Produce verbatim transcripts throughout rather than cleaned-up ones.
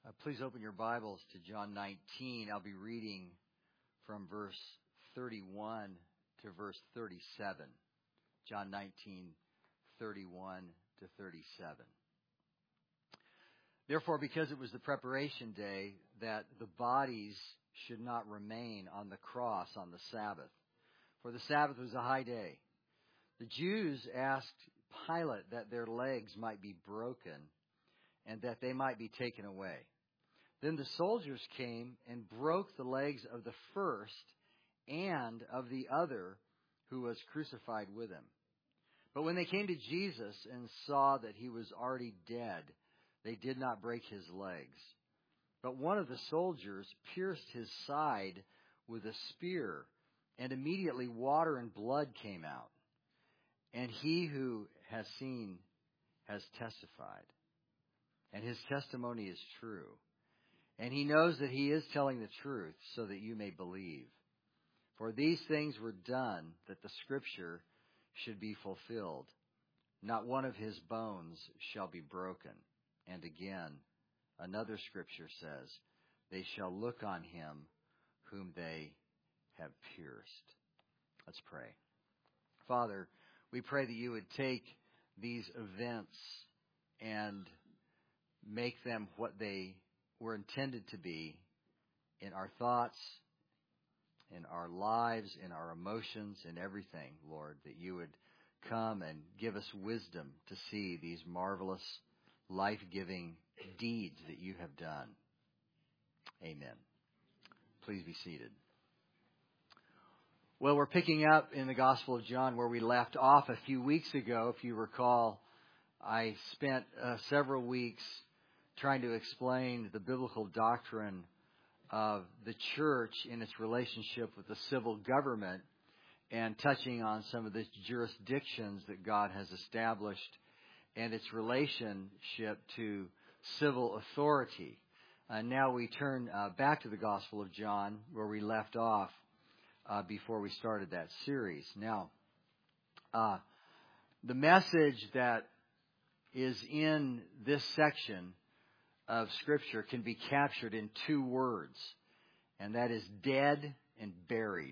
Uh, please open your Bibles to John nineteen. I'll be reading from verse thirty-one to verse thirty-seven. John nineteen, thirty-one to thirty-seven. Therefore, because it was the preparation day, that the bodies should not remain on the cross on the Sabbath, for the Sabbath was a high day, the Jews asked Pilate that their legs might be broken and that they might be taken away. Then the soldiers came and broke the legs of the first and of the other who was crucified with him. But when they came to Jesus and saw that he was already dead, they did not break his legs. But one of the soldiers pierced his side with a spear, and immediately water and blood came out. And he who has seen has testified, and his testimony is true. And he knows that he is telling the truth, so that you may believe. For these things were done that the scripture should be fulfilled. Not one of his bones shall be broken. And again, another scripture says, they shall look on him whom they have pierced. Let's pray. Father, we pray that you would take these events and make them what they were intended to be in our thoughts, in our lives, in our emotions, in everything, Lord, that you would come and give us wisdom to see these marvelous, life-giving deeds that you have done. Amen. Please be seated. Well, we're picking up in the Gospel of John where we left off a few weeks ago. If you recall, I spent uh, several weeks trying to explain the biblical doctrine of the church in its relationship with the civil government and touching on some of the jurisdictions that God has established and its relationship to civil authority. Uh, now we turn uh, back to the Gospel of John where we left off uh, before we started that series. Now, uh, the message that is in this section of Scripture can be captured in two words, and that is dead and buried.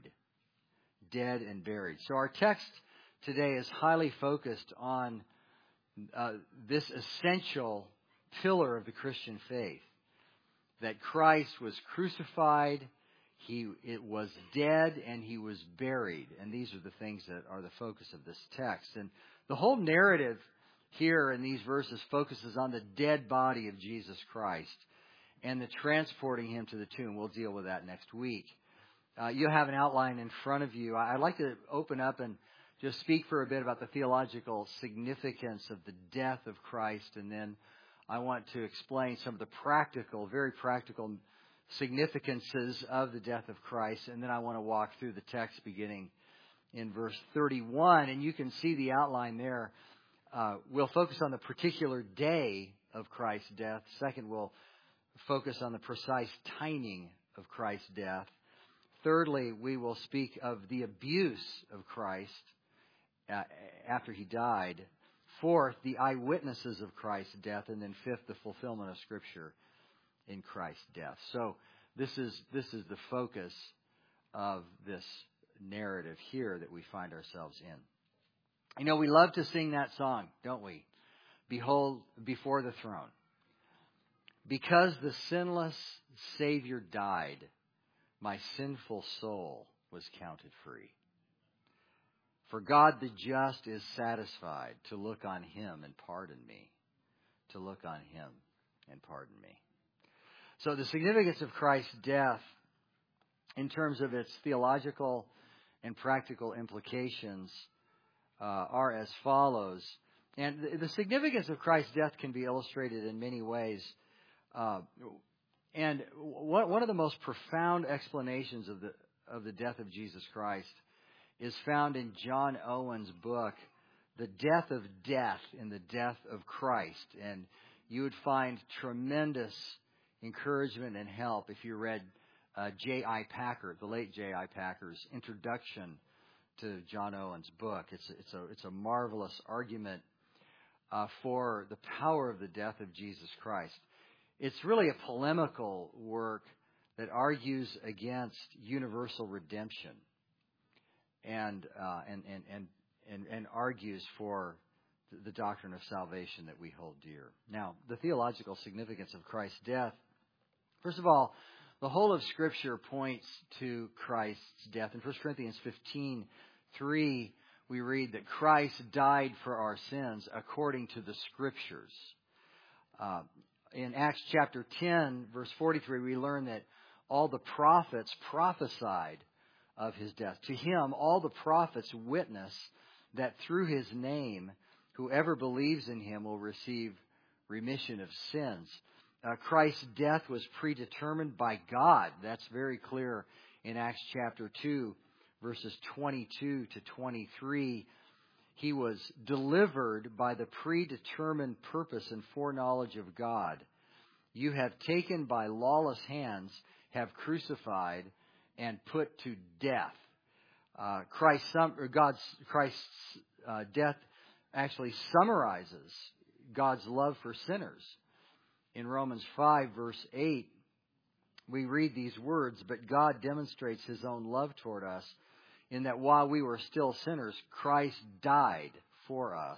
Dead and buried. So our text today is highly focused on uh, this essential pillar of the Christian faith, that Christ was crucified, he it was dead, and he was buried. And these are the things that are the focus of this text. And the whole narrative here in these verses focuses on the dead body of Jesus Christ and the transporting him to the tomb. We'll deal with that next week. Uh, you have an outline in front of you. I'd like to open up and just speak for a bit about the theological significance of the death of Christ, and then I want to explain some of the practical, very practical significances of the death of Christ, and then I want to walk through the text beginning in verse thirty-one, and you can see the outline there. Uh, we'll focus on the particular day of Christ's death. Second, we'll focus on the precise timing of Christ's death. Thirdly, we will speak of the abuse of Christ uh, after he died. Fourth, the eyewitnesses of Christ's death. And then fifth, the fulfillment of Scripture in Christ's death. So this is this is the focus of this narrative here that we find ourselves in. You know, we love to sing that song, don't we? Behold, before the throne. Because the sinless Savior died, my sinful soul was counted free. For God the just is satisfied to look on him and pardon me. To look on him and pardon me. So the significance of Christ's death in terms of its theological and practical implications Uh, are as follows. And the, the significance of Christ's death can be illustrated in many ways. Uh, and one, one of the most profound explanations of the of the death of Jesus Christ is found in John Owen's book, The Death of Death in the Death of Christ. And you would find tremendous encouragement and help if you read uh, J I Packer, the late J I Packer's introduction to John Owen's book. It's it's a it's a marvelous argument uh, for the power of the death of Jesus Christ. it's really a polemical work that argues against universal redemption and uh, and, and, and, and, and argues for the doctrine of salvation that we hold dear. Now, the theological significance of Christ's death. First of all, the whole of Scripture points to Christ's death. In First Corinthians fifteen three, we read that Christ died for our sins according to the Scriptures. Uh, in Acts chapter ten, verse forty-three, we learn that all the prophets prophesied of his death. To him, all the prophets witness that through his name, whoever believes in him will receive remission of sins. Uh, Christ's death was predetermined by God. That's very clear in Acts chapter two, verses twenty-two to twenty-three. He was delivered by the predetermined purpose and foreknowledge of God. You have taken by lawless hands, have crucified, and put to death. Uh, Christ, or God's Christ's uh, death actually summarizes God's love for sinners. In Romans five, verse eight, we read these words, "But God demonstrates his own love toward us, in that while we were still sinners, Christ died for us."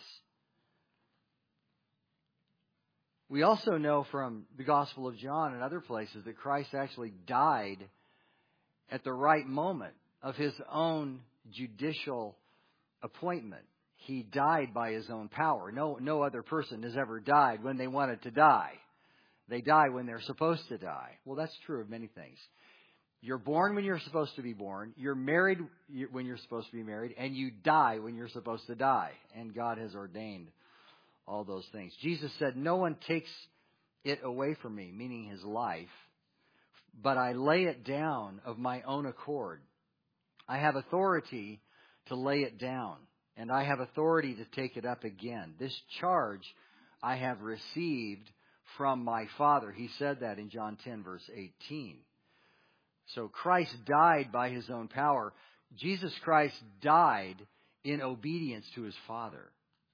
We also know from the Gospel of John and other places that Christ actually died at the right moment of his own judicial appointment. He died by his own power. No, no other person has ever died when they wanted to die. They die when they're supposed to die. Well, that's true of many things. You're born when you're supposed to be born. You're married when you're supposed to be married. And you die when you're supposed to die. And God has ordained all those things. Jesus said, "No one takes it away from me," meaning his life, "but I lay it down of my own accord. I have authority to lay it down, and I have authority to take it up again. This charge I have received from my Father." He said that in John ten, verse eighteen. So Christ died by his own power. Jesus Christ died in obedience to his Father.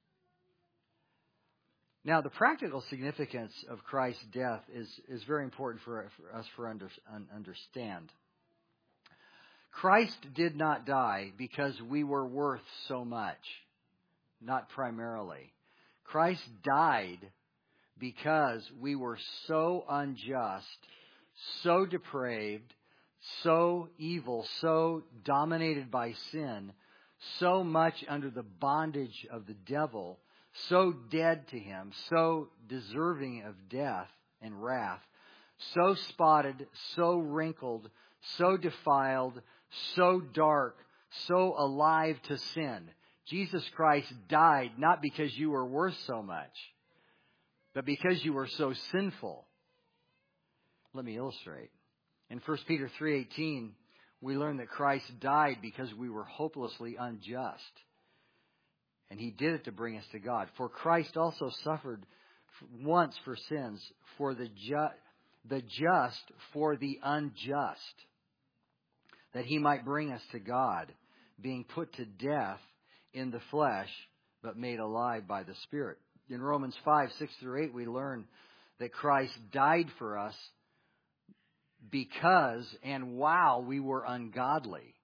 Now, the practical significance of Christ's death is, is very important for, for us to under, un, understand. Christ did not die because we were worth so much. Not primarily. Christ died because we were so unjust, so depraved, so evil, so dominated by sin, so much under the bondage of the devil, so dead to him, so deserving of death and wrath, so spotted, so wrinkled, so defiled, so dark, so alive to sin. Jesus Christ died not because you were worth so much, but because you were so sinful. Let me illustrate. In First Peter three eighteen, we learn that Christ died because we were hopelessly unjust. And he did it to bring us to God. For Christ also suffered once for sins, for the, ju- the just for the unjust, that he might bring us to God, being put to death in the flesh, but made alive by the Spirit. In Romans five, six through eight, we learn that Christ died for us because and while we were ungodly.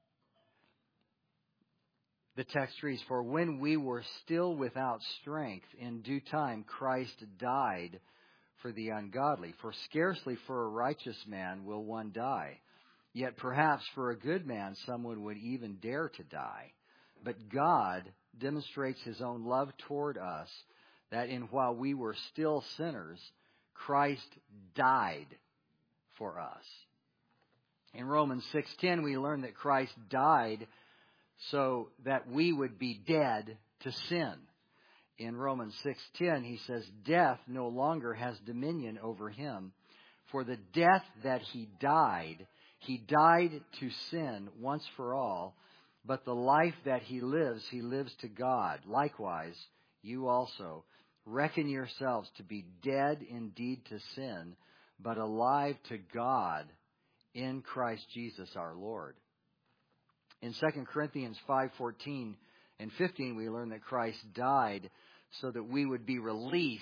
The text reads, "For when we were still without strength, in due time Christ died for the ungodly. For scarcely for a righteous man will one die. Yet perhaps for a good man someone would even dare to die. But God demonstrates his own love toward us, that in while we were still sinners, Christ died for us." In Romans six ten, we learn that Christ died so that we would be dead to sin. In Romans six ten, he says, "Death no longer has dominion over him. For the death that he died, he died to sin once for all. But the life that he lives, he lives to God. Likewise, you also reckon yourselves to be dead indeed to sin, but alive to God in Christ Jesus our Lord." In Second Corinthians five fourteen and fifteen, we learn that Christ died so that we would be released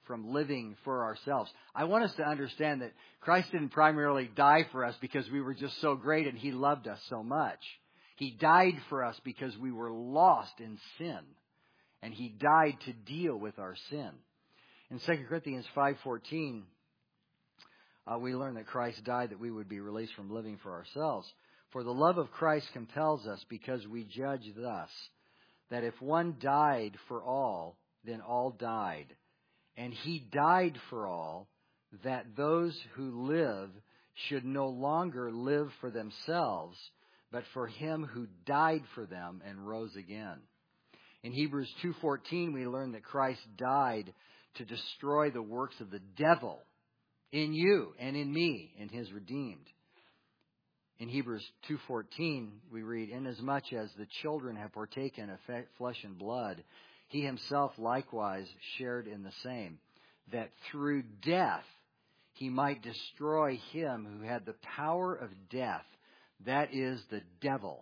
from living for ourselves. I want us to understand that Christ didn't primarily die for us because we were just so great and He loved us so much. He died for us because we were lost in sin. And He died to deal with our sin. In Second Corinthians five fourteen, uh, we learn that Christ died that we would be released from living for ourselves. For the love of Christ compels us, because we judge thus, that if one died for all, then all died. And He died for all, that those who live should no longer live for themselves, but for Him who died for them and rose again. In Hebrews two fourteen, we learn that Christ died to destroy the works of the devil in you and in me, in His redeemed. In Hebrews two fourteen, we read, inasmuch as the children have partaken of flesh and blood, He Himself likewise shared in the same, that through death He might destroy him who had the power of death, that is, the devil,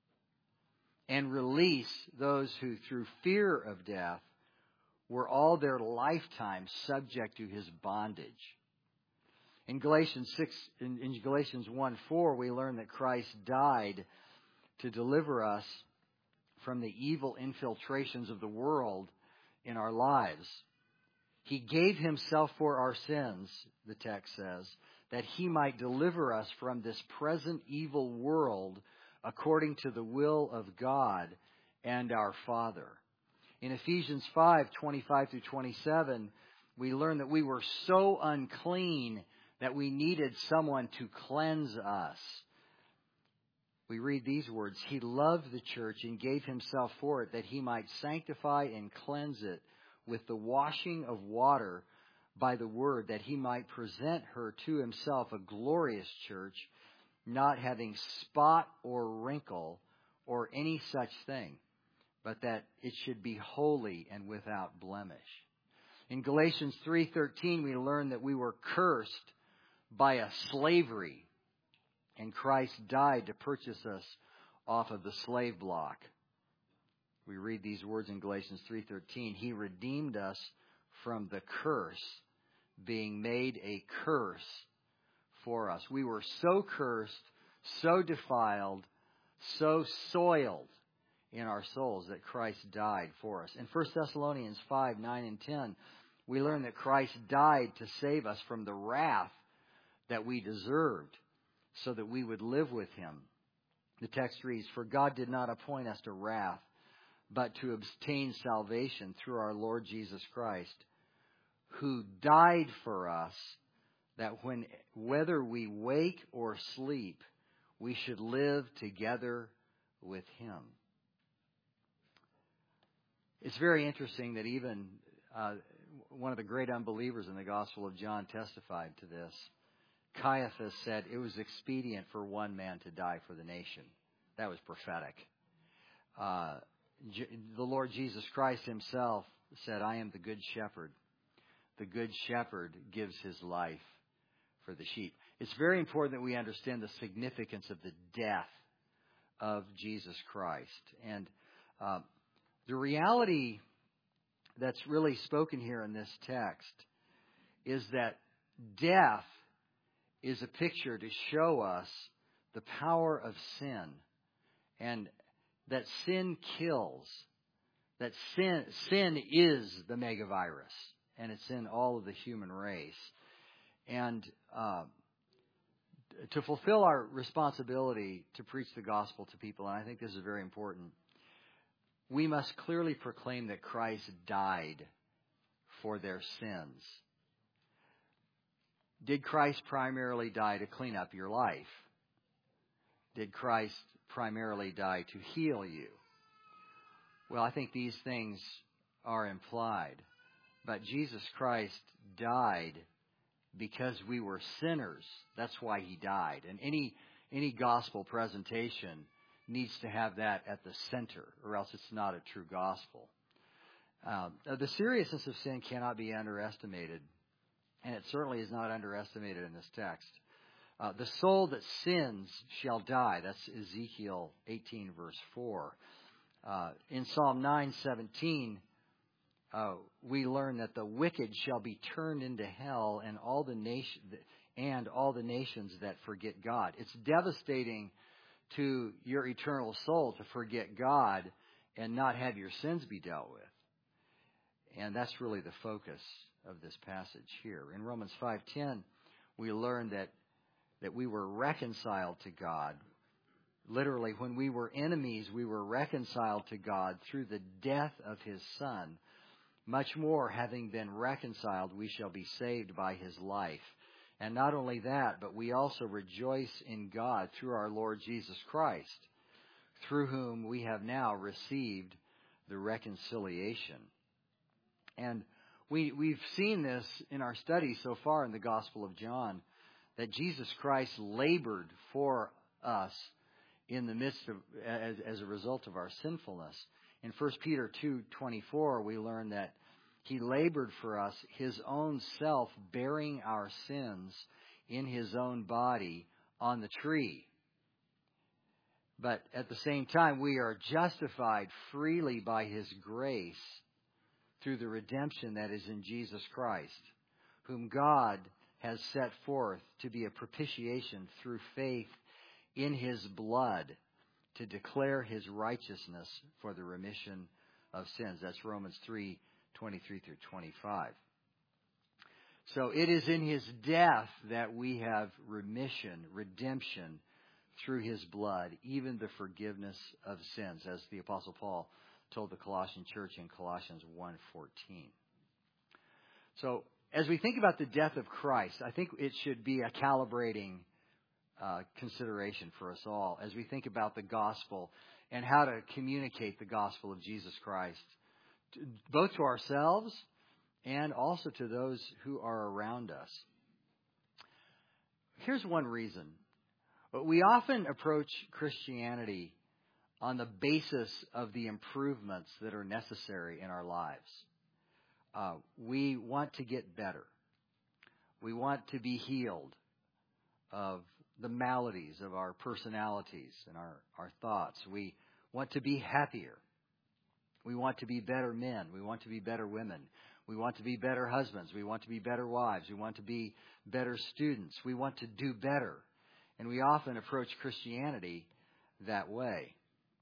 and release those who through fear of death were all their lifetime subject to his bondage. In Galatians six, in, in Galatians one four, we learn that Christ died to deliver us from the evil infiltrations of the world in our lives. He gave Himself for our sins, the text says, that He might deliver us from this present evil world according to the will of God and our Father. In Ephesians five twenty-five through twenty-seven, we learn that we were so unclean that we needed someone to cleanse us. We read these words, He loved the church and gave Himself for it, that He might sanctify and cleanse it with the washing of water by the word, that He might present her to Himself a glorious church, not having spot or wrinkle or any such thing, but that it should be holy and without blemish. In Galatians three thirteen, we learn that we were cursed by a slavery, and Christ died to purchase us off of the slave block. We read these words in Galatians three thirteen. He redeemed us from the curse, being made a curse for us. We were so cursed, so defiled, so soiled in our souls that Christ died for us. In First Thessalonians five, nine, and ten, we learn that Christ died to save us from the wrath that we deserved, so that we would live with Him. The text reads, For God did not appoint us to wrath, but to obtain salvation through our Lord Jesus Christ, who died for us, that when whether we wake or sleep, we should live together with Him. It's very interesting that even uh, one of the great unbelievers in the Gospel of John testified to this. Caiaphas said it was expedient for one man to die for the nation. That was prophetic. Uh, J- the Lord Jesus Christ Himself said, I am the good shepherd. The good shepherd gives his life for the sheep. It's very important that we understand the significance of the death of Jesus Christ. And uh, the reality that's really spoken here in this text is that death is a picture to show us the power of sin, and that sin kills, that sin sin is the megavirus, and it's in all of the human race. And uh, to fulfill our responsibility to preach the gospel to people, and I think this is very important, we must clearly proclaim that Christ died for their sins. Did Christ primarily die to clean up your life? Did Christ primarily die to heal you? Well, I think these things are implied. But Jesus Christ died because we were sinners. That's why He died. And any any gospel presentation needs to have that at the center, or else it's not a true gospel. Um, the seriousness of sin cannot be underestimated. And it certainly is not underestimated in this text. Uh, the soul that sins shall die. That's Ezekiel eighteen, verse four. Uh, in Psalm nine seventeen, uh, we learn that the wicked shall be turned into hell, and all the nation and all the nations that forget God. It's devastating to your eternal soul to forget God and not have your sins be dealt with. And that's really the focus of this passage here. In Romans five ten, we learn that that we were reconciled to God. Literally, when we were enemies, we were reconciled to God through the death of His Son. Much more, having been reconciled, we shall be saved by His life. And not only that, but we also rejoice in God through our Lord Jesus Christ, through whom we have now received the reconciliation. And we, we've seen this in our study so far in the Gospel of John, that Jesus Christ labored for us in the midst of, as, as a result of our sinfulness. In First Peter two twenty-four, we learn that He labored for us, His own self bearing our sins in His own body on the tree. But at the same time, we are justified freely by His grace through the redemption that is in Jesus Christ, whom God has set forth to be a propitiation through faith in His blood to declare His righteousness for the remission of sins. That's Romans three twenty-three through twenty-five. So it is in His death that we have remission, redemption through His blood, even the forgiveness of sins, as the Apostle Paul told the Colossian church in Colossians one fourteen. So as we think about the death of Christ, I think it should be a calibrating uh, consideration for us all as we think about the gospel and how to communicate the gospel of Jesus Christ, to, both to ourselves and also to those who are around us. Here's one reason. We often approach Christianity on the basis of the improvements that are necessary in our lives. Uh, we want to get better. We want to be healed of the maladies of our personalities and our, our thoughts. We want to be happier. We want to be better men. We want to be better women. We want to be better husbands. We want to be better wives. We want to be better students. We want to do better. And we often approach Christianity that way.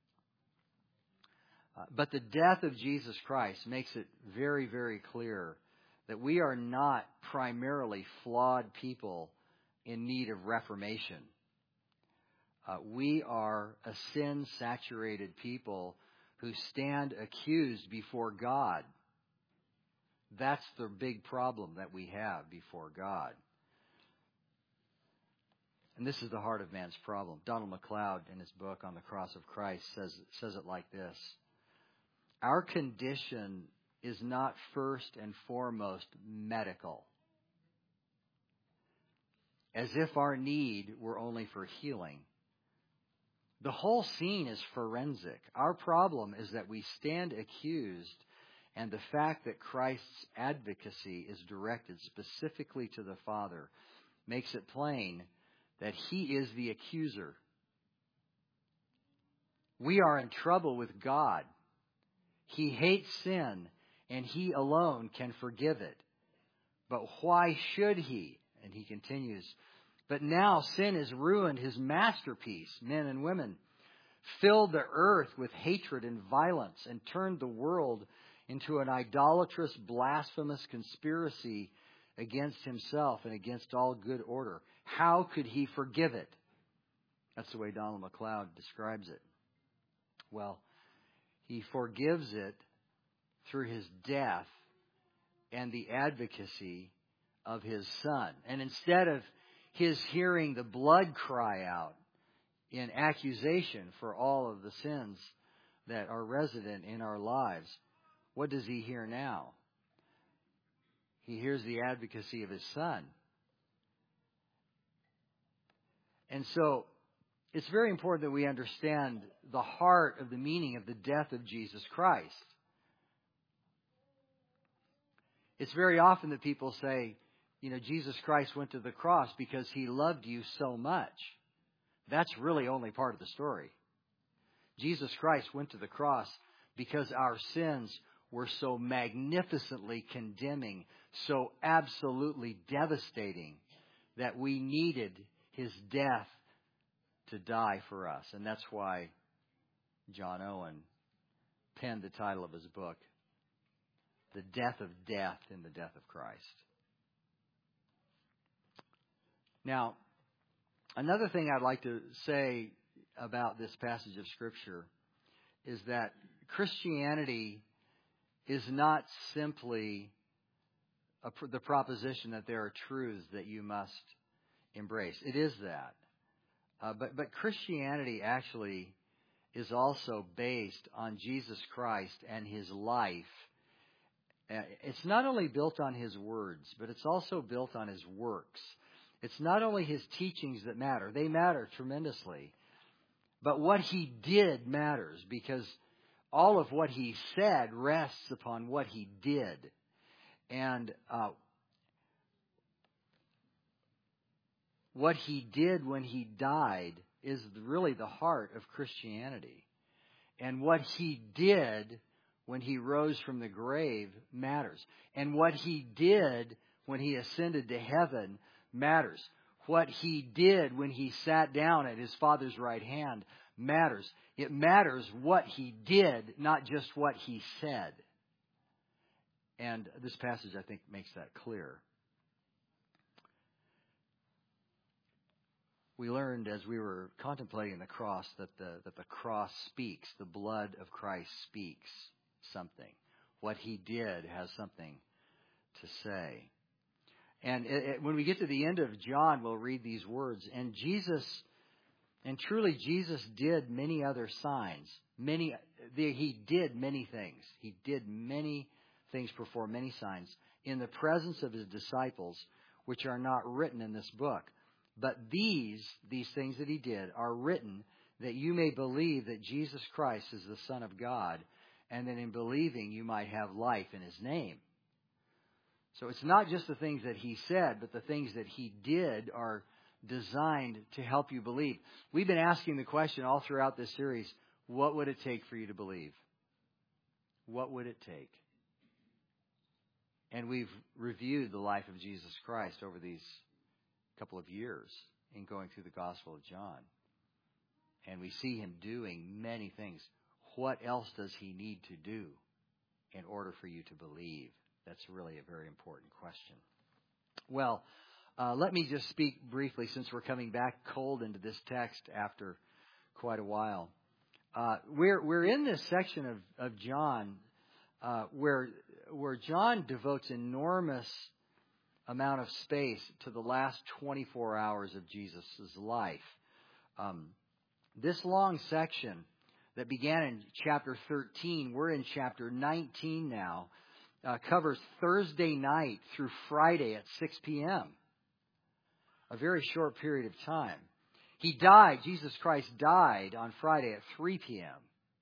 Uh, but the death of Jesus Christ makes it very, very clear that we are not primarily flawed people in need of reformation. Uh, we are a sin-saturated people who stand accused before God. That's the big problem that we have before God. And this is the heart of man's problem. Donald MacLeod, in his book On the Cross of Christ, says, says it like this. Our condition is not first and foremost medical, as if our need were only for healing. The whole scene is forensic. Our problem is that we stand accused, and the fact that Christ's advocacy is directed specifically to the Father makes it plain that He is the accuser. We are in trouble with God. He hates sin, and He alone can forgive it. But why should He? And he continues, but now sin has ruined His masterpiece, men and women, filled the earth with hatred and violence, and turned the world into an idolatrous, blasphemous conspiracy against Himself and against all good order. How could He forgive it? That's the way Donald MacLeod describes it. Well, He forgives it through His death and the advocacy of His Son. And instead of His hearing the blood cry out in accusation for all of the sins that are resident in our lives, what does He hear now? He hears the advocacy of His Son. And so it's very important that we understand the heart of the meaning of the death of Jesus Christ. It's very often that people say, you know, Jesus Christ went to the cross because He loved you so much. That's really only part of the story. Jesus Christ went to the cross because our sins were so magnificently condemning, so absolutely devastating, that we needed his death to die for us. And that's why John Owen penned the title of his book, The Death of Death in the Death of Christ. Now, another thing I'd like to say about this passage of Scripture is that Christianity is not simply a, the proposition that there are truths that you must embrace. It is that. Uh, but, but Christianity actually is also based on Jesus Christ and his life. Uh, it's not only built on his words, but it's also built on his works. It's not only his teachings that matter. They matter tremendously. But what he did matters, because all of what he said rests upon what he did. And uh, what he did when he died is really the heart of Christianity. And what he did when he rose from the grave matters. And what he did when he ascended to heaven matters. What he did when he sat down at his Father's right hand matters. It matters what he did, not just what he said. And this passage, I think, makes that clear. We learned as we were contemplating the cross that the, that the cross speaks. The blood of Christ speaks something. What he did has something to say. And it, it, when we get to the end of John, we'll read these words. And Jesus, and truly Jesus did many other signs. Many, the, he did many things. He did many things, performed many signs in the presence of his disciples, which are not written in this book. But these, these things that he did are written that you may believe that Jesus Christ is the Son of God, and that in believing you might have life in his name. So it's not just the things that he said, but the things that he did are designed to help you believe. We've been asking the question all throughout this series, what would it take for you to believe? What would it take? And we've reviewed the life of Jesus Christ over these couple of years in going through the Gospel of John. And we see him doing many things. What else does he need to do in order for you to believe? That's really a very important question. Well, uh, let me just speak briefly, since we're coming back cold into this text after quite a while. Uh, we're we're in this section of of John uh, where where John devotes enormous amount of space to the last twenty-four hours of Jesus' life. Um, this long section that began in chapter thirteen, we're in chapter nineteen now, uh, covers Thursday night through Friday at six p.m. A very short period of time. He died, Jesus Christ died on Friday at three p.m.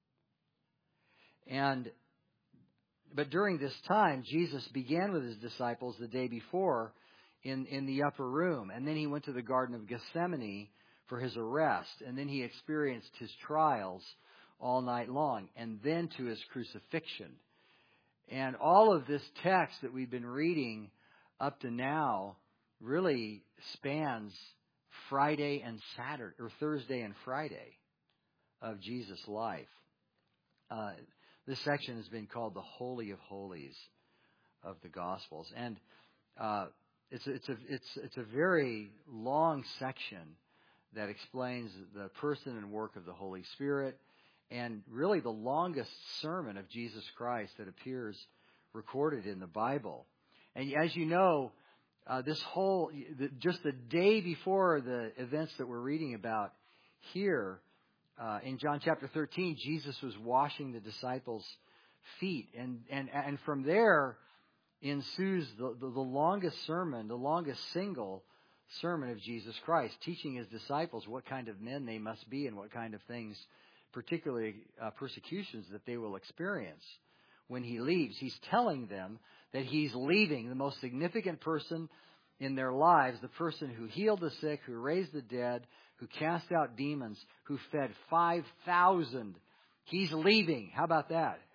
And But during this time, Jesus began with his disciples the day before in, in the upper room. And then he went to the Garden of Gethsemane for his arrest. And then he experienced his trials all night long. And then to his crucifixion. And all of this text that we've been reading up to now really spans Friday and Saturday, or Thursday and Friday of Jesus' life. Uh, This section has been called the Holy of Holies of the Gospels, and uh, it's a, it's a it's it's a very long section that explains the person and work of the Holy Spirit, and really the longest sermon of Jesus Christ that appears recorded in the Bible. And as you know, uh, this whole just the day before the events that we're reading about here. Uh, in John chapter thirteen, Jesus was washing the disciples' feet. And, and, and from there ensues the, the, the longest sermon, the longest single sermon of Jesus Christ, teaching his disciples what kind of men they must be and what kind of things, particularly uh, persecutions, that they will experience when he leaves. He's telling them that he's leaving the most significant person in their lives, the person who healed the sick, who raised the dead, who cast out demons, who fed five thousand. He's leaving. How about that?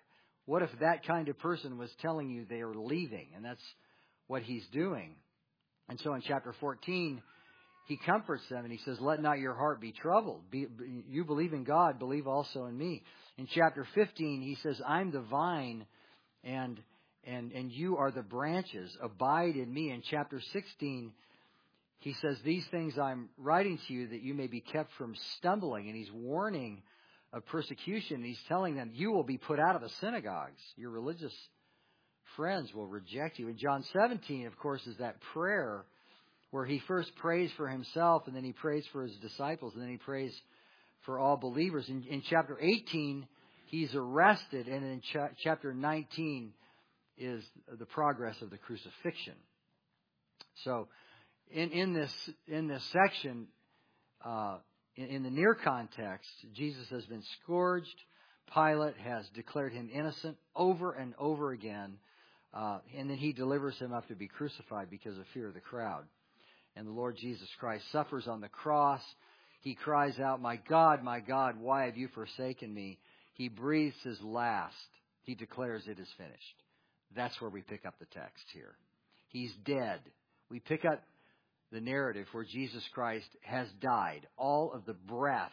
What if that kind of person was telling you they are leaving? And that's what he's doing. And so in chapter fourteen, he comforts them and he says, let not your heart be troubled. Be, you believe in God, believe also in me. In chapter fifteen, he says, I'm the vine and and and you are the branches. Abide in me. In chapter sixteen, he says, these things I'm writing to you that you may be kept from stumbling. And he's warning of persecution. He's telling them, you will be put out of the synagogues. Your religious friends will reject you. In John seventeen, of course, is that prayer where he first prays for himself, and then he prays for his disciples, and then he prays for all believers. In, in chapter eighteen, he's arrested, and in cha- chapter nineteen is the progress of the crucifixion. So, in, in this in this section, uh, in, in the near context, Jesus has been scourged. Pilate has declared him innocent over and over again, uh, and then he delivers him up to be crucified because of fear of the crowd. And the Lord Jesus Christ suffers on the cross. He cries out, my God, my God, why have you forsaken me? He breathes his last. He declares it is finished. That's where we pick up the text here. He's dead. We pick up the narrative where Jesus Christ has died. All of the breath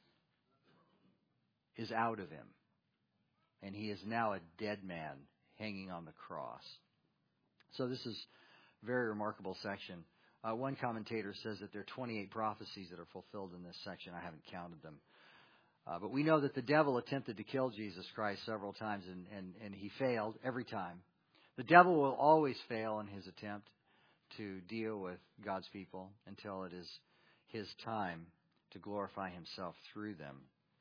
is out of him. And he is now a dead man hanging on the cross. So this is a very remarkable section. Uh, one commentator says that there are twenty-eight prophecies that are fulfilled in this section. I haven't counted them. Uh, but we know that the devil attempted to kill Jesus Christ several times, and, and, and he failed every time. The devil will always fail in his attempt to deal with God's people until it is his time to glorify himself through them.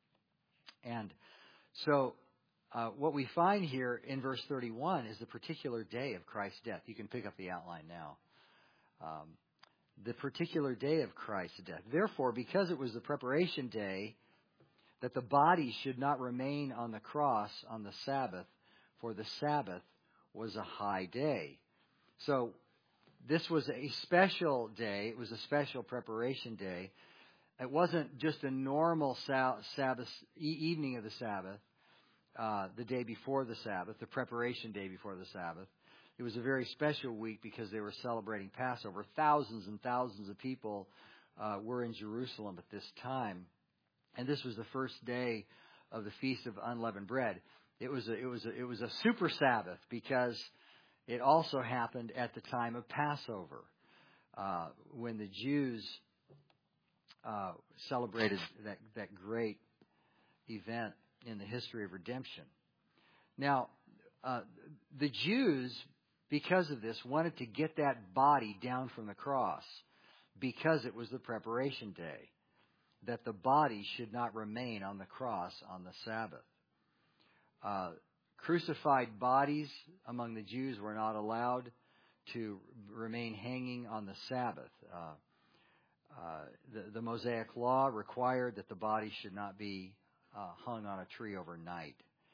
And so uh, what we find here in verse thirty-one is the particular day of Christ's death. You can pick up the outline now. Um, the particular day of Christ's death. Therefore, because it was the preparation day, that the body should not remain on the cross on the Sabbath, for the Sabbath was a high day. So this was a special day. It was a special preparation day. It wasn't just a normal Sabbath evening of the Sabbath, uh, the day before the Sabbath, the preparation day before the Sabbath. It was a very special week because they were celebrating Passover. Thousands and thousands of people uh, were in Jerusalem at this time. And this was the first day of the Feast of Unleavened Bread. It was a, it was a, it was a super Sabbath because it also happened at the time of Passover, uh, when the Jews uh, celebrated that, that great event in the history of redemption. Now, uh, the Jews, because of this, wanted to get that body down from the cross because it was the preparation day, that the body should not remain on the cross on the Sabbath. Uh, crucified bodies among the Jews were not allowed to remain hanging on the Sabbath. Uh, uh, the, the Mosaic law required that the body should not be uh, hung on a tree overnight.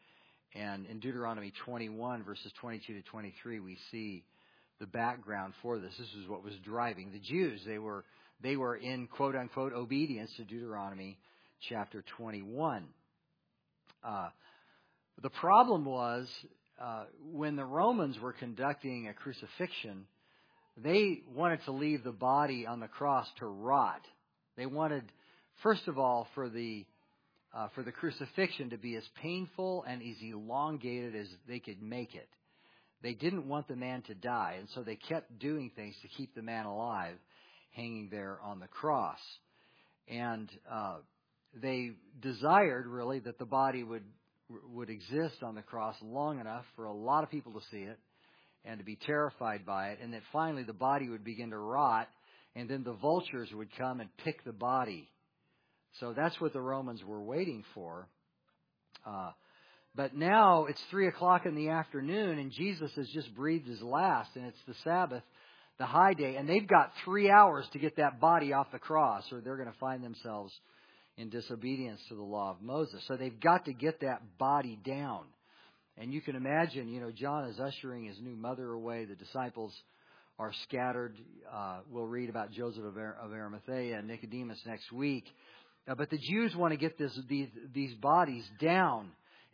And in Deuteronomy twenty-one, verses twenty-two to twenty-three, we see the background for this. This is what was driving the Jews. They were they were in quote unquote obedience to Deuteronomy chapter twenty-one. Uh, the problem was uh, when the Romans were conducting a crucifixion, they wanted to leave the body on the cross to rot. They wanted, first of all, for the Uh, for the crucifixion to be as painful and as elongated as they could make it. They didn't want the man to die, and so they kept doing things to keep the man alive, hanging there on the cross. And uh, they desired, really, that the body would would exist on the cross long enough for a lot of people to see it and to be terrified by it, and that finally the body would begin to rot, and then the vultures would come and pick the body. So that's what the Romans were waiting for. Uh, but now it's three o'clock in the afternoon, and Jesus has just breathed his last, and it's the Sabbath, the high day, and they've got three hours to get that body off the cross, or they're going to find themselves in disobedience to the law of Moses. So they've got to get that body down. And you can imagine, you know, John is ushering his new mother away. The disciples are scattered. Uh, we'll read about Joseph of, Ar- of Arimathea and Nicodemus next week. Uh, but the Jews want to get this, these, these bodies down.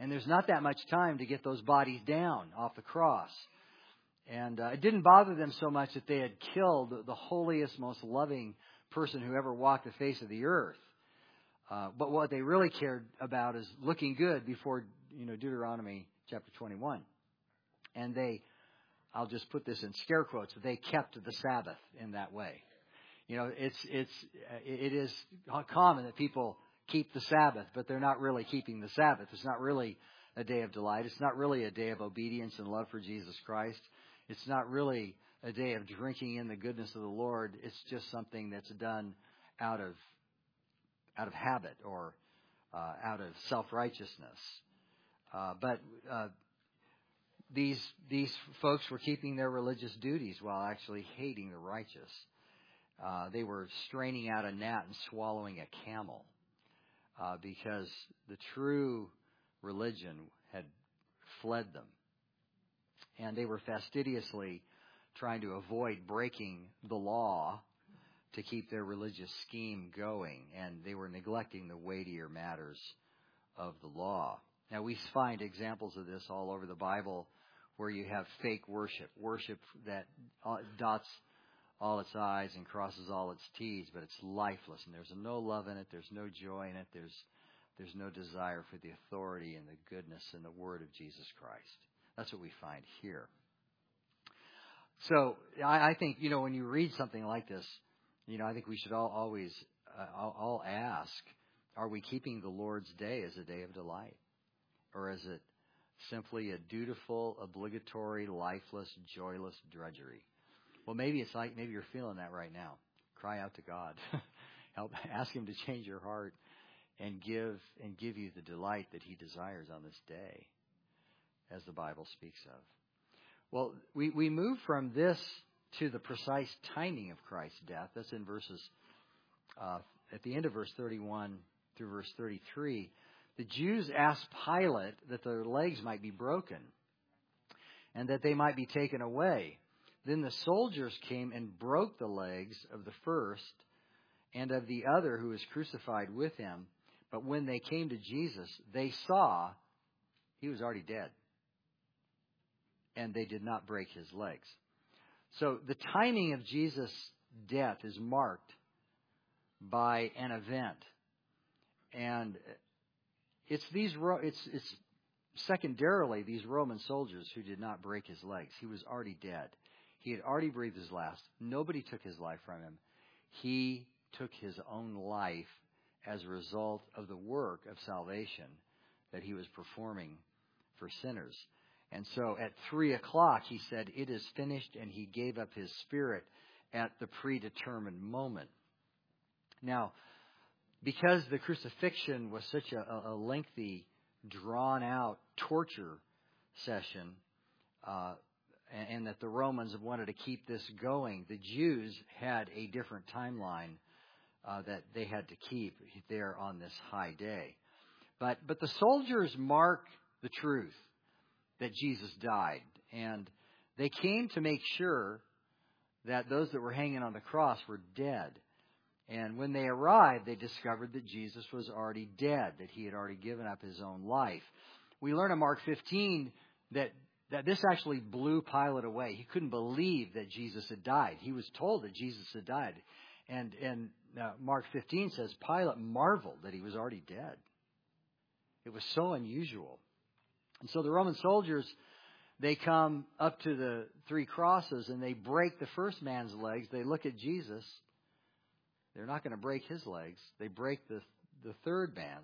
And there's not that much time to get those bodies down off the cross. And uh, it didn't bother them so much that they had killed the holiest, most loving person who ever walked the face of the earth. Uh, but what they really cared about is looking good before, you know, Deuteronomy chapter twenty-one. And they, I'll just put this in scare quotes, they kept the Sabbath in that way. You know, it's it's it is common that people keep the Sabbath, but they're not really keeping the Sabbath. It's not really a day of delight. It's not really a day of obedience and love for Jesus Christ. It's not really a day of drinking in the goodness of the Lord. It's just something that's done out of out of habit or uh, out of self-righteousness. Uh, but uh, these these folks were keeping their religious duties while actually hating the righteous. Uh, they were straining out a gnat and swallowing a camel uh, because the true religion had fled them. And they were fastidiously trying to avoid breaking the law to keep their religious scheme going. And they were neglecting the weightier matters of the law. Now, we find examples of this all over the Bible where you have fake worship, worship that dots all its I's and crosses all its T's, but it's lifeless, and there's no love in it, there's no joy in it, there's there's no desire for the authority and the goodness and the word of Jesus Christ. That's what we find here. So I, I think, you know, when you read something like this, you know, I think we should all always uh, all, all ask, are we keeping the Lord's day as a day of delight? Or is it simply a dutiful, obligatory, lifeless, joyless drudgery? Well, maybe it's like, maybe you're feeling that right now. Cry out to God. Help, ask Him to change your heart and give and give you the delight that He desires on this day, as the Bible speaks of. Well, we, we move from this to the precise timing of Christ's death. That's in verses, uh, at the end of verse thirty-one through verse thirty-three. The Jews asked Pilate that their legs might be broken and that they might be taken away. Then the soldiers came and broke the legs of the first and of the other who was crucified with him. But when they came to Jesus, they saw he was already dead. And they did not break his legs. So the timing of Jesus' death is marked by an event. And it's these it's it's secondarily these Roman soldiers who did not break his legs. He was already dead. He had already breathed his last. Nobody took his life from him. He took his own life as a result of the work of salvation that he was performing for sinners. And so at three o'clock, he said, "It is finished," and he gave up his spirit at the predetermined moment. Now, because the crucifixion was such a, a lengthy, drawn-out torture session, uh, and, and that the Romans wanted to keep this going, the Jews had a different timeline uh, that they had to keep there on this high day. But but the soldiers mark the truth that Jesus died, and they came to make sure that those that were hanging on the cross were dead. And when they arrived, they discovered that Jesus was already dead, that he had already given up his own life. We learn in Mark fifteen that, that this actually blew Pilate away. He couldn't believe that Jesus had died. He was told that Jesus had died. And, and uh, Mark fifteen says, Pilate marveled that he was already dead. It was so unusual. And so the Roman soldiers, they come up to the three crosses and they break the first man's legs. They look at Jesus. They're not going to break his legs. They break the the third man's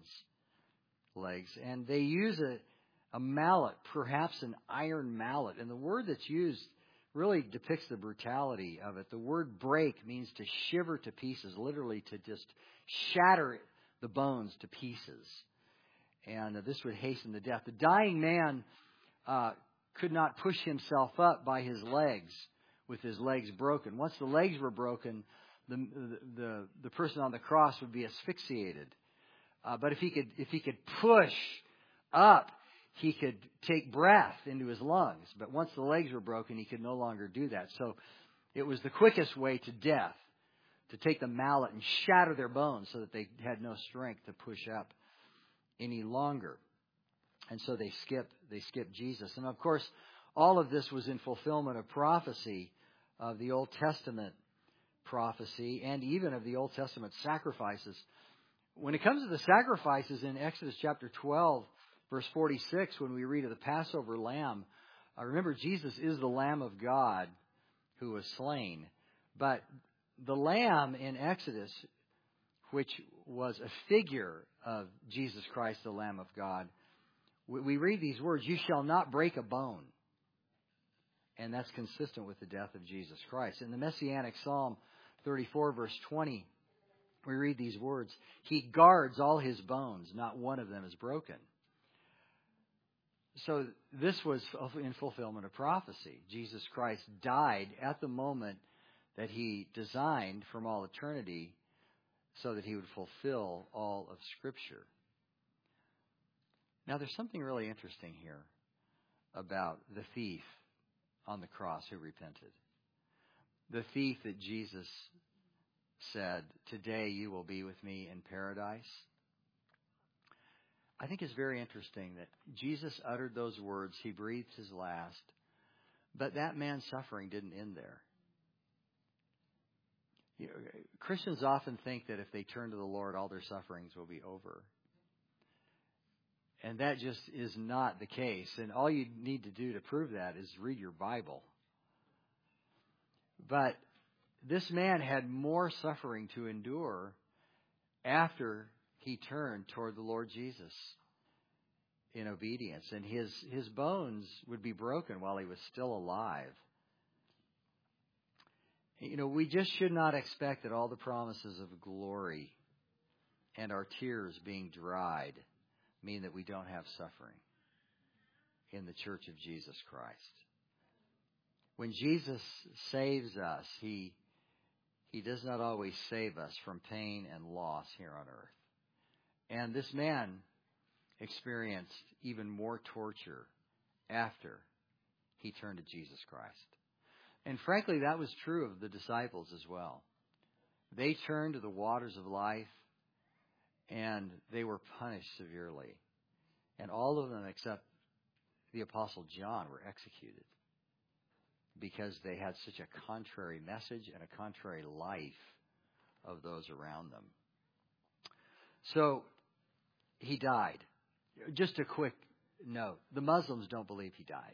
legs. And they use a, a mallet, perhaps an iron mallet. And the word that's used really depicts the brutality of it. The word break means to shiver to pieces, literally to just shatter the bones to pieces. And uh, this would hasten the death. The dying man uh, could not push himself up by his legs with his legs broken. Once the legs were broken, The, the the person on the cross would be asphyxiated. Uh, but if he could if he could push up, he could take breath into his lungs. But once the legs were broken, he could no longer do that. So it was the quickest way to death, to take the mallet and shatter their bones so that they had no strength to push up any longer. And so they skipped, they skipped Jesus. And of course, all of this was in fulfillment of prophecy, of the Old Testament prophecy, and even of the Old Testament sacrifices. When it comes to the sacrifices in Exodus chapter twelve, verse forty-six, when we read of the Passover lamb, uh, remember Jesus is the Lamb of God who was slain. But the lamb in Exodus, which was a figure of Jesus Christ, the Lamb of God, we, we read these words, "You shall not break a bone." And that's consistent with the death of Jesus Christ. In the Messianic Psalm thirty-four, verse twenty, we read these words, "He guards all his bones, not one of them is broken." So this was in fulfillment of prophecy. Jesus Christ died at the moment that he designed from all eternity so that he would fulfill all of Scripture. Now there's something really interesting here about the thief on the cross who repented. The thief that Jesus said, "Today you will be with me in paradise." I think it's very interesting that Jesus uttered those words. He breathed his last. But that man's suffering didn't end there. You know, Christians often think that if they turn to the Lord, all their sufferings will be over. And that just is not the case. And all you need to do to prove that is read your Bible. But this man had more suffering to endure after he turned toward the Lord Jesus in obedience. And his, his bones would be broken while he was still alive. You know, we just should not expect that all the promises of glory and our tears being dried mean that we don't have suffering in the Church of Jesus Christ. When Jesus saves us, he, he does not always save us from pain and loss here on earth. And this man experienced even more torture after he turned to Jesus Christ. And frankly, that was true of the disciples as well. They turned to the waters of life, and they were punished severely. And all of them except the Apostle John were executed because they had such a contrary message and a contrary life of those around them. So he died. Just a quick note. The Muslims don't believe he died.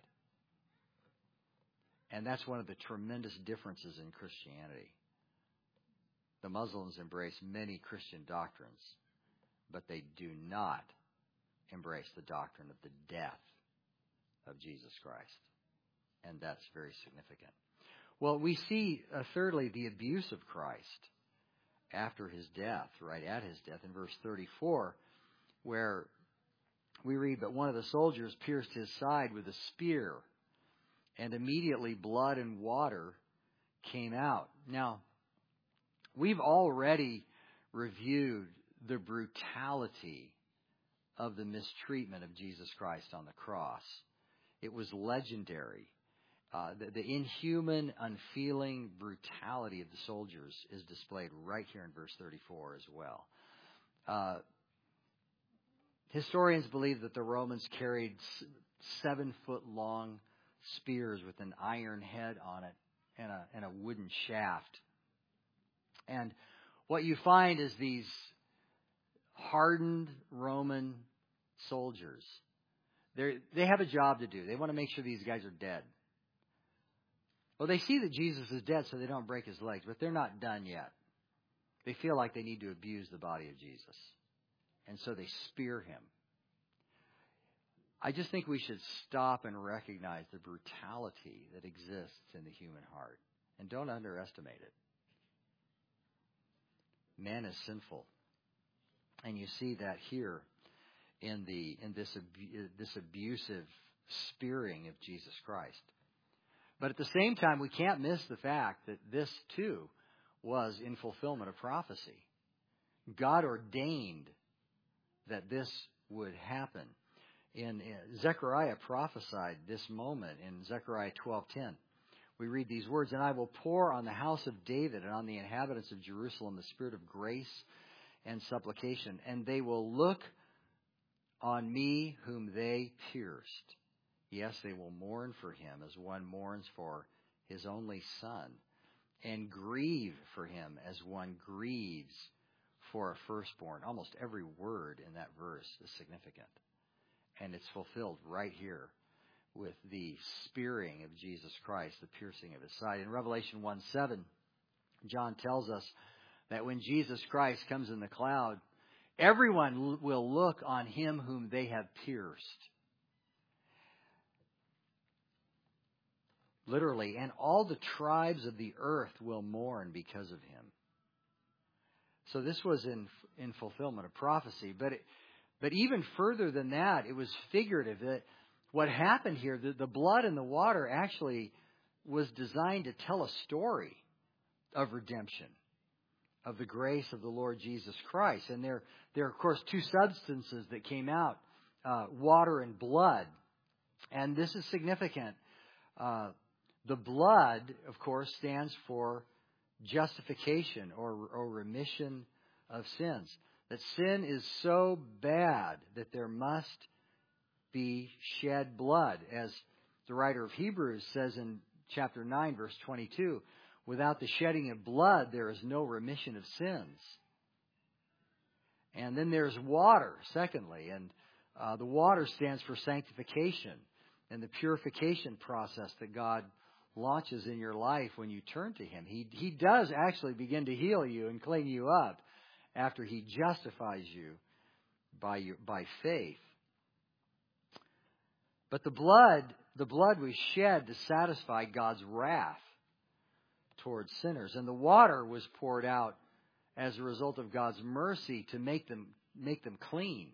And that's one of the tremendous differences in Christianity. The Muslims embrace many Christian doctrines, but they do not embrace the doctrine of the death of Jesus Christ. And that's very significant. Well, we see, uh, thirdly, the abuse of Christ after his death, right at his death, in verse thirty-four, where we read, "But one of the soldiers pierced his side with a spear, and immediately blood and water came out." Now, we've already reviewed the brutality of the mistreatment of Jesus Christ on the cross. It was legendary. Uh, the, the inhuman, unfeeling brutality of the soldiers is displayed right here in verse thirty-four as well. Uh, historians believe that the Romans carried seven-foot-long spears with an iron head on it and a, and a wooden shaft. And what you find is these hardened Roman soldiers. They they have a job to do. They want to make sure these guys are dead. Well, they see that Jesus is dead, so they don't break his legs, but they're not done yet. They feel like they need to abuse the body of Jesus, and so they spear him. I just think we should stop and recognize the brutality that exists in the human heart, and don't underestimate it. Man is sinful, and you see that here in the in this abu- this abusive spearing of Jesus Christ. But at the same time, we can't miss the fact that this too was in fulfillment of prophecy. God ordained that this would happen. In, in Zechariah prophesied this moment in Zechariah twelve ten. We read these words, "And I will pour on the house of David and on the inhabitants of Jerusalem the spirit of grace and supplication, and they will look on me whom they pierced. Yes, they will mourn for him as one mourns for his only son, and grieve for him as one grieves for a firstborn. Almost every word in that verse is significant. And it's fulfilled right here with the spearing of Jesus Christ, the piercing of his side. In Revelation one seven, John tells us that when Jesus Christ comes in the cloud, everyone will look on him whom they have pierced. Literally, and all the tribes of the earth will mourn because of him. So this was in in fulfillment of prophecy. But it, but even further than that, it was figurative. That what happened here, the, the blood and the water actually was designed to tell a story of redemption, of the grace of the Lord Jesus Christ. And there, there are, of course, two substances that came out, uh, water and blood. And this is significant. Uh, the blood, of course, stands for justification or, or remission of sins. That sin is so bad that there must be shed blood. As the writer of Hebrews says in chapter nine, verse twenty-two, without the shedding of blood, there is no remission of sins. And then there's water, secondly. And uh, the water stands for sanctification and the purification process that God launches in your life when you turn to him. He, he does actually begin to heal you and clean you up after he justifies you by, your, by faith. But the blood, the blood was shed to satisfy God's wrath towards sinners. And the water was poured out as a result of God's mercy to make them make them clean.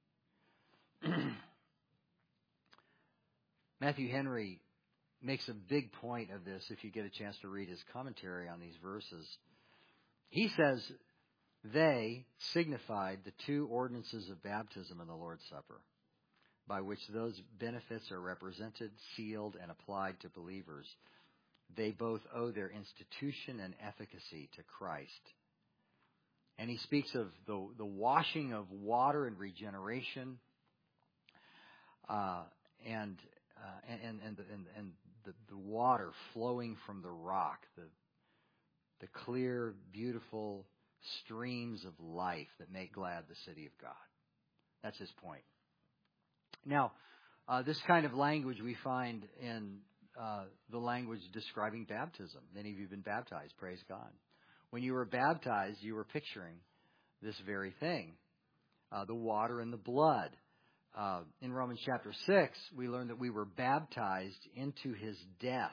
Matthew Henry makes a big point of this if you get a chance to read his commentary on these verses. He says they signified the two ordinances of baptism and the Lord's Supper, by which those benefits are represented, sealed, and applied to believers. They both owe their institution and efficacy to Christ. And he speaks of the, the washing of water and regeneration, uh, and, uh, and and and and the, the water flowing from the rock, the the clear, beautiful streams of life that make glad the city of God. That's his point. Now, uh, this kind of language we find in uh, the language describing baptism. Many of you have been baptized, praise God. When you were baptized, you were picturing this very thing, uh, the water and the blood. Uh, in Romans chapter six, we learn that we were baptized into his death.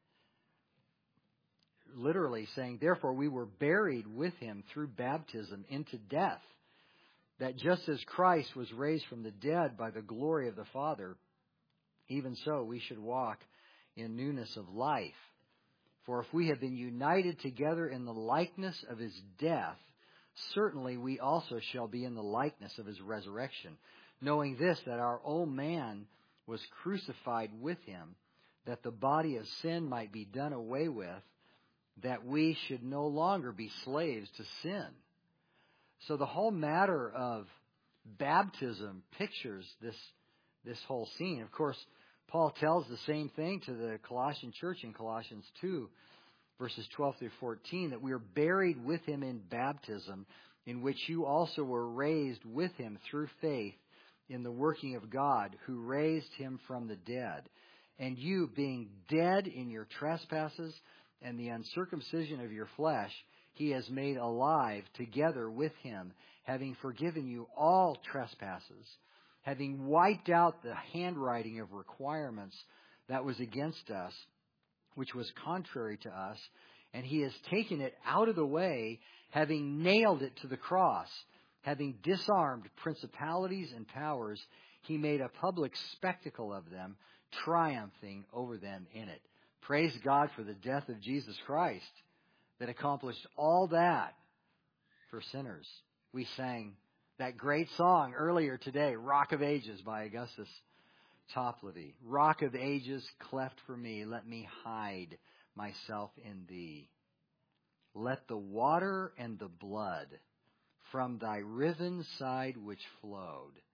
Literally saying, therefore, we were buried with him through baptism into death. That just as Christ was raised from the dead by the glory of the Father, even so we should walk in newness of life. For if we have been united together in the likeness of his death, certainly we also shall be in the likeness of his resurrection, knowing this, that our old man was crucified with him, that the body of sin might be done away with, that we should no longer be slaves to sin. So the whole matter of baptism pictures this, this whole scene. Of course, Paul tells the same thing to the Colossian church in Colossians two, verses twelve through fourteen, that we are buried with him in baptism, in which you also were raised with him through faith in the working of God, who raised him from the dead. And you, being dead in your trespasses and the uncircumcision of your flesh, he has made alive together with him, having forgiven you all trespasses, having wiped out the handwriting of requirements that was against us, which was contrary to us, and he has taken it out of the way, having nailed it to the cross. Having disarmed principalities and powers, he made a public spectacle of them, triumphing over them in it. Praise God for the death of Jesus Christ that accomplished all that for sinners. We sang that great song earlier today, Rock of Ages by Augustus Toplady. Rock of Ages, cleft for me, let me hide myself in thee. Let the water and the blood from thy riven side which flowed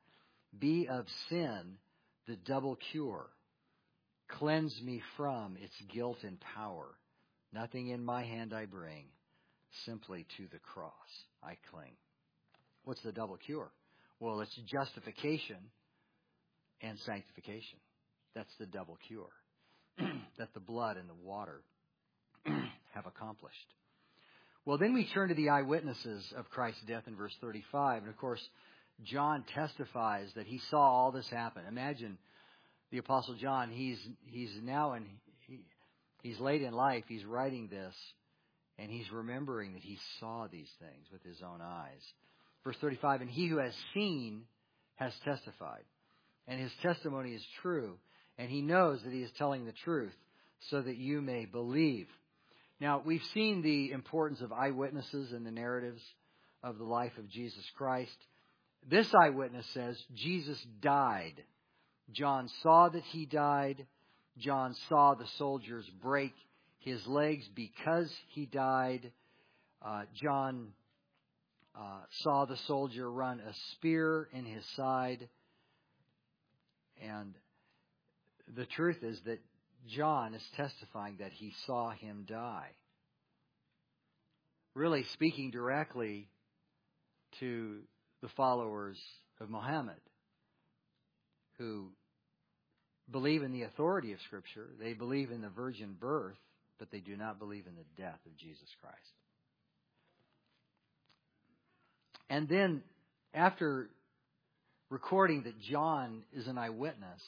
be of sin the double cure. Cleanse me from its guilt and power. Nothing in my hand I bring, simply to the cross I cling. What's the double cure? Well, it's justification and sanctification. That's the double cure that the blood and the water have accomplished. Well, then we turn to the eyewitnesses of Christ's death in verse thirty-five. And of course, John testifies that he saw all this happen. Imagine the Apostle John, he's he's now in, he, he's late in life, he's writing this, and he's remembering that he saw these things with his own eyes. Verse thirty-five, and he who has seen has testified, and his testimony is true, and he knows that he is telling the truth, so that you may believe. Now, we've seen the importance of eyewitnesses in the narratives of the life of Jesus Christ. This eyewitness says Jesus died. John saw that he died. John saw the soldiers break his legs because he died. Uh, John uh, saw the soldier run a spear in his side. And the truth is that John is testifying that he saw him die. Really speaking directly to the followers of Muhammad, who believe in the authority of Scripture. They believe in the virgin birth, but they do not believe in the death of Jesus Christ. And then, after recording that John is an eyewitness,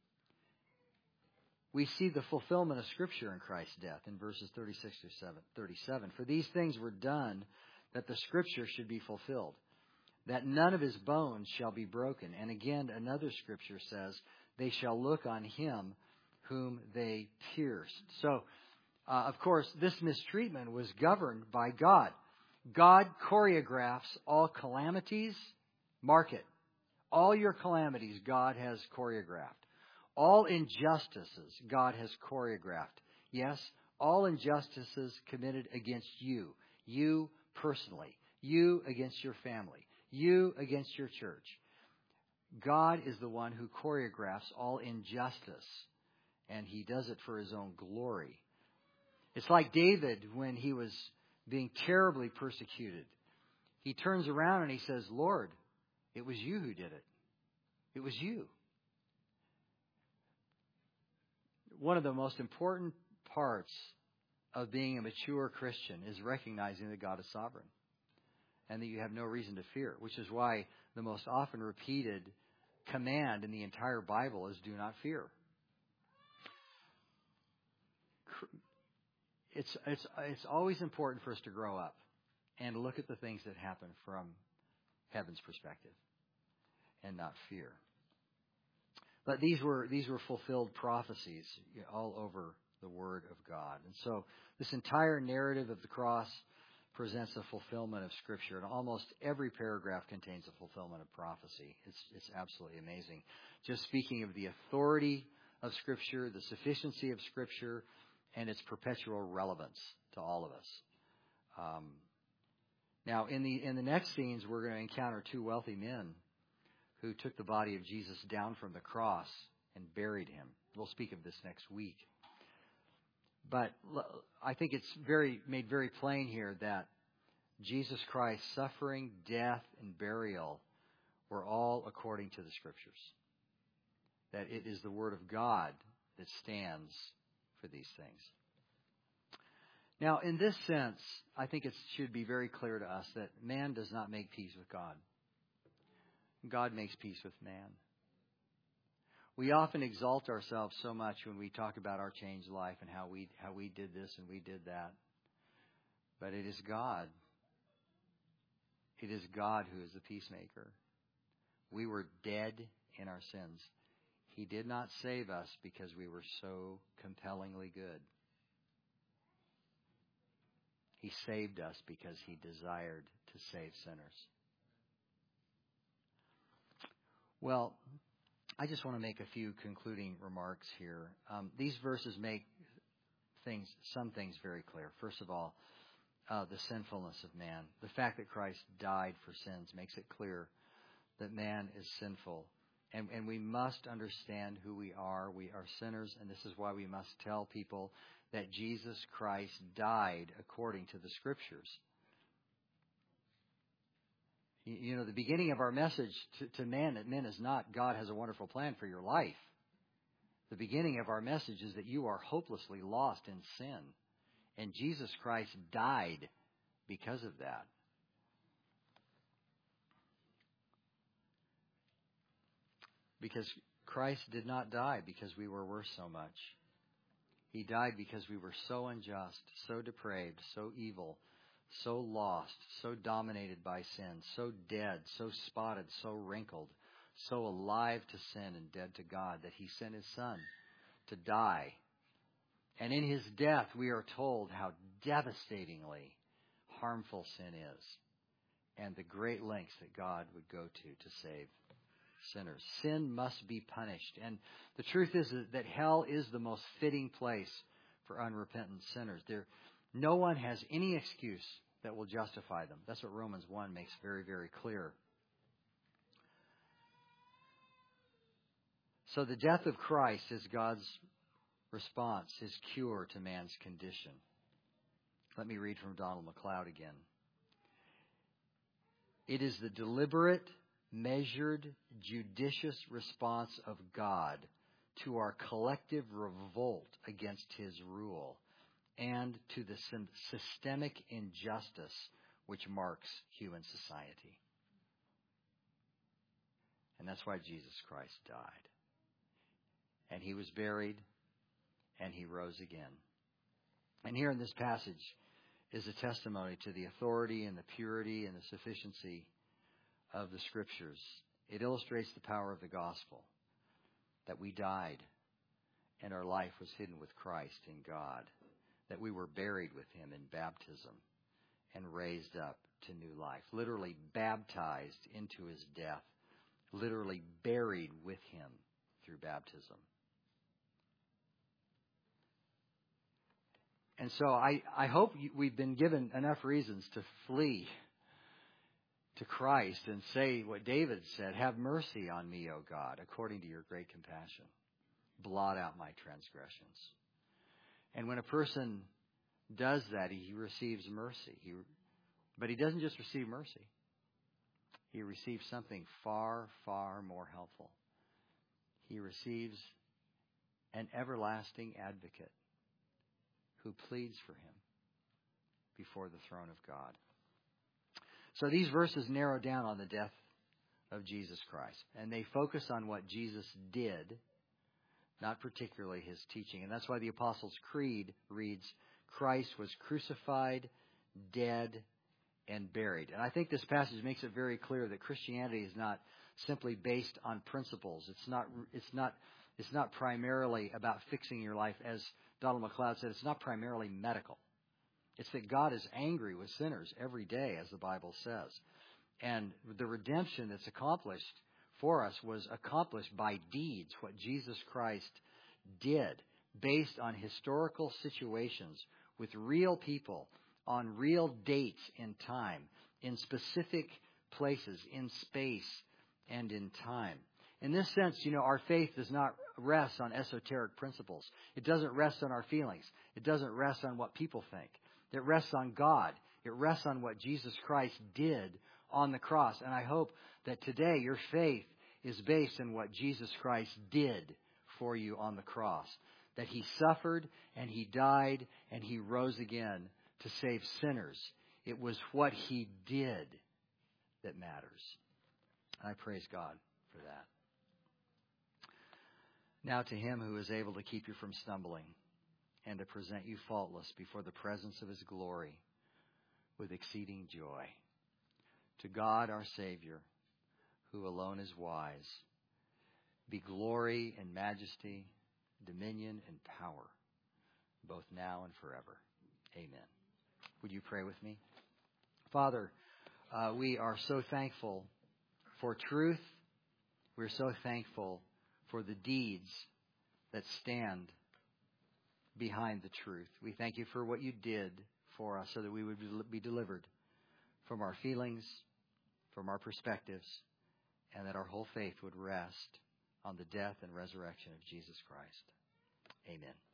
we see the fulfillment of Scripture in Christ's death in verses thirty-six to thirty-seven. For these things were done that the Scripture should be fulfilled, that none of his bones shall be broken. And again, another Scripture says, they shall look on him whom they pierced. So, uh, of course, this mistreatment was governed by God. God choreographs all calamities. Mark it. All your calamities, God has choreographed. All injustices, God has choreographed. Yes, all injustices committed against you. You personally. You against your family. You against your church. God is the one who choreographs all injustice, and he does it for his own glory. It's like David when he was being terribly persecuted. He turns around and he says, Lord, it was you who did it. It was you. One of the most important parts of being a mature Christian is recognizing that God is sovereign and that you have no reason to fear, which is why the most often repeated command in the entire Bible is do not fear. It's, it's, it's always important for us to grow up and look at the things that happen from heaven's perspective and not fear. But these were these were fulfilled prophecies all over the Word of God. And so this entire narrative of the cross presents a fulfillment of Scripture. And almost every paragraph contains a fulfillment of prophecy. It's, it's absolutely amazing. Just speaking of the authority of Scripture, the sufficiency of Scripture, and its perpetual relevance to all of us. Um, now, in the in the next scenes, we're going to encounter two wealthy men who took the body of Jesus down from the cross and buried him. We'll speak of this next week. But I think it's very made very plain here that Jesus Christ's suffering, death, and burial were all according to the Scriptures. That it is the Word of God that stands for these things. Now, in this sense, I think it should be very clear to us that man does not make peace with God. God makes peace with man. We often exalt ourselves so much when we talk about our changed life and how we how we did this and we did that. But it is God. It is God who is the peacemaker. We were dead in our sins. He did not save us because we were so compellingly good. He saved us because he desired to save sinners. Well, I just want to make a few concluding remarks here. Um, these verses make things, some things very clear. First of all, uh, the sinfulness of man. The fact that Christ died for sins makes it clear that man is sinful And, and we must understand who we are. We are sinners, and this is why we must tell people that Jesus Christ died according to the Scriptures. You, you know, the beginning of our message to, to men, men is not God has a wonderful plan for your life. The beginning of our message is that you are hopelessly lost in sin, and Jesus Christ died because of that. Because Christ did not die because we were worth so much. He died because we were so unjust, so depraved, so evil, so lost, so dominated by sin, so dead, so spotted, so wrinkled, so alive to sin and dead to God that He sent His Son to die. And in His death, we are told how devastatingly harmful sin is and the great lengths that God would go to to save sinners. Sin must be punished. And the truth is that hell is the most fitting place for unrepentant sinners. There, no one has any excuse that will justify them. That's what Romans one makes very, very clear. So the death of Christ is God's response, His cure to man's condition. Let me read from Donald MacLeod again. It is the deliberate, measured, judicious response of God to our collective revolt against His rule and to the systemic injustice which marks human society. And that's why Jesus Christ died. And He was buried, and He rose again. And here in this passage is a testimony to the authority and the purity and the sufficiency of the Scriptures. It illustrates the power of the gospel, that we died and our life was hidden with Christ in God, that we were buried with Him in baptism and raised up to new life, literally baptized into His death, literally buried with Him through baptism. And so I, I hope we've been given enough reasons to flee to Christ and say what David said, have mercy on me, O God, according to your great compassion. Blot out my transgressions. And when a person does that, he receives mercy. He, but he doesn't just receive mercy. He receives something far, far more helpful. He receives an everlasting advocate who pleads for him before the throne of God. So these verses narrow down on the death of Jesus Christ. And they focus on what Jesus did, not particularly His teaching. And that's why the Apostles' Creed reads, Christ was crucified, dead, and buried. And I think this passage makes it very clear that Christianity is not simply based on principles. It's not, it's not, it's not primarily about fixing your life. As Donald MacLeod said, it's not primarily medical. It's that God is angry with sinners every day, as the Bible says. And the redemption that's accomplished for us was accomplished by deeds, what Jesus Christ did, based on historical situations with real people, on real dates in time, in specific places, in space and in time. In this sense, you know, our faith does not rest on esoteric principles. It doesn't rest on our feelings. It doesn't rest on what people think. It rests on God. It rests on what Jesus Christ did on the cross. And I hope that today your faith is based on what Jesus Christ did for you on the cross. That He suffered and He died and He rose again to save sinners. It was what He did that matters. And I praise God for that. Now to Him who is able to keep you from stumbling and to present you faultless before the presence of His glory with exceeding joy. To God our Savior, who alone is wise, be glory and majesty, dominion and power, both now and forever. Amen. Would you pray with me? Father, uh, we are so thankful for truth. We're so thankful for the deeds that stand behind the truth. We thank you for what you did for us so that we would be delivered from our feelings, from our perspectives, and that our whole faith would rest on the death and resurrection of Jesus Christ. Amen.